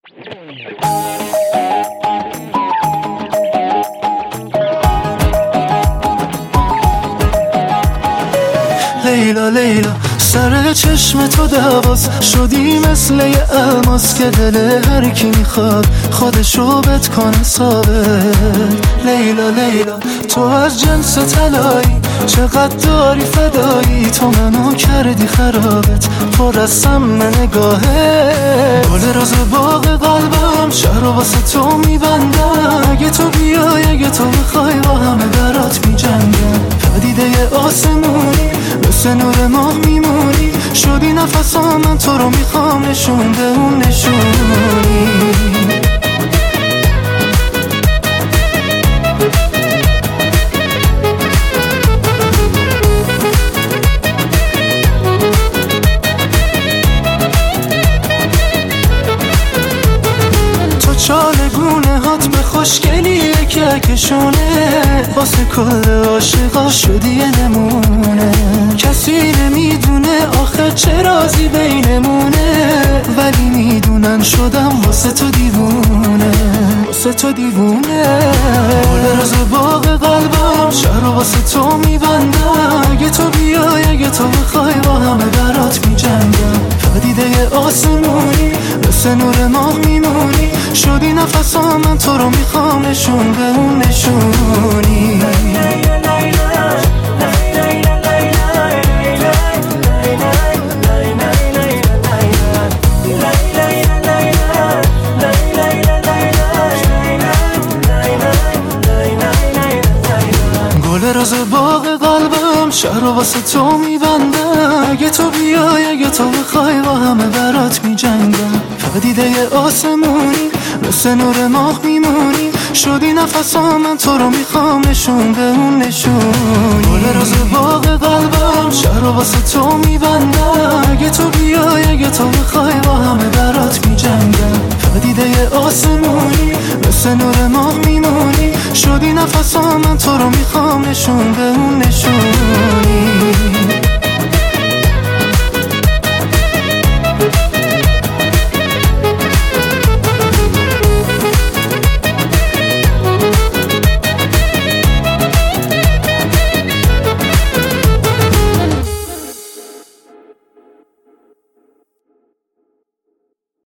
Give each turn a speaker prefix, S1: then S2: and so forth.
S1: لیلا لیلا سر چشم تو دواز شدی مثل یه الماس که دل هر کی میخواد خودشو بت کنه ثابت. لیلا لیلا تو از جنس طلایی چقدر داری فدایی، تو منو کردی خرابت پر از سم نگاهه. گل روز باغ قلبم شهر واسه تو میبندم، اگه تو بیای اگه تو بخوای با همه برات میجنگم. پدیده آسمونی مثل نور ماه میمونی، شدی نفسام من تو رو میخوام نشون به اون نشونی. چالگونه هات به خوشگلیه کهکشونه، واسه کل عاشقا شدی یه نمونه. کسی نمیدونه آخه چه رازی بینمونه، ولی میدونن شدم واسه تو دیوونه، واسه تو دیوونه. گل روز باغ قلبم شهر واسه تو میبندم، اگه تو بیای اگه تو بخوای با همه برات میجنگم. پدیده آسمونی مثل نور ماه میمونی، شدی نفسام من تو رو میخوام نشون به اون نشونی. گل روز باغ قلبم شهر واسه تو میبندم، اگه تو بیای اگه تو بخوای با همه برات میجنگم. پدیده آسمونی مثل نور ماه میمونی، شدی نفسام من تو رو میخوام نشون به اون نشونی. گل روز باغ قلبم شهر واسه تو میبندم، اگه تو بیای اگه تو بخوای با همه برات میجنگم. پدیده آسمونی مثل نور ماه میمونی، شدی نفسام من تو رو میخوام نشون به